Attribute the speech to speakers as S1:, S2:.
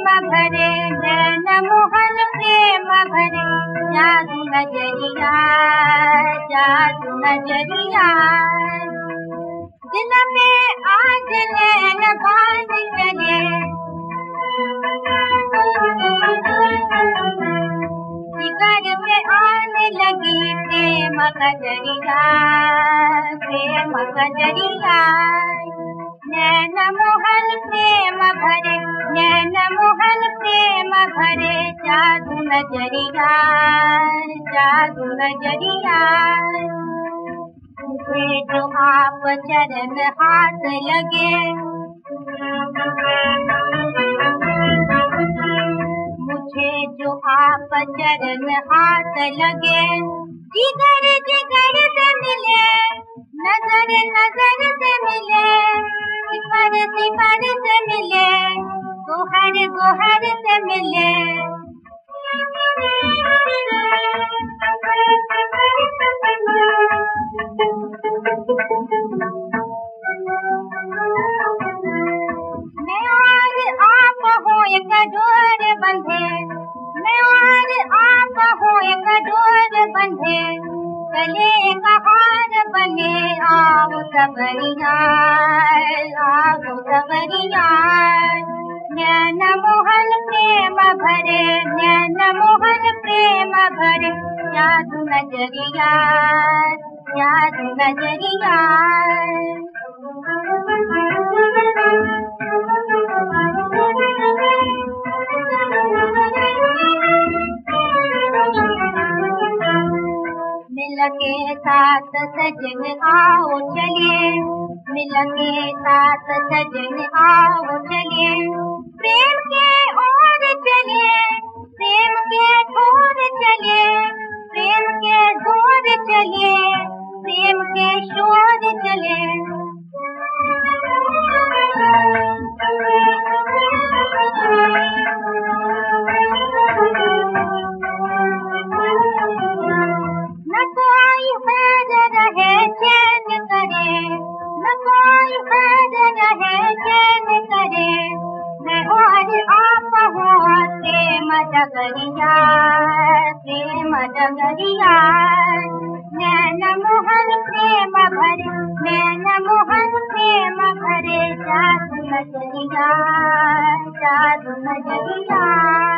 S1: भरे, नैन मोहन प्रेम भरे, जादू नजरिया, जादू नजरिया। दिल में आज नैन बांध चले, जिगर में आने लगी प्रेम कजरिया, प्रेम कजरिया। नैन मोहन प्रेम भरे, नैन मोहन प्रेम भरे, जादू नजरिया, जादू नजरिया। मुझे जो आप चरण हाथ लगे, मुझे जो आप चरण हाथ लगे, जिगर जिगर से मिले, नजर नजर से मिले, सिपर सिपर से मिले, गोहर गोहर से मिले। मैं और आप हो एक डोर बंधे, मैं और आप हो एक डोर बंधे, गले का हार बने आओ सबरिया, आओ सबरिया। नैन मोहन प्रेम भरे, नैन मोहन प्रेम भरे, जादू नजरिया, जादू नजरिया। मिल के साथ सजन आओ चलिए, मिल के साथ सजन आओ चलिए, प्रेम के ओर चलिए, प्रेम के ठोर चलिए, प्रेम के जोर चलिए, प्रेम के शोर चलिए। न कोई खैर रहे चैन करे, न कोई खैर रहे चैन करे, मैं और आप हो प्रेम डगरिया, प्रेम डगरिया। नैन मोहन प्रेम भरे, नैन मोहन प्रेम भरे, जादू नजरिया, जादू नजरिया।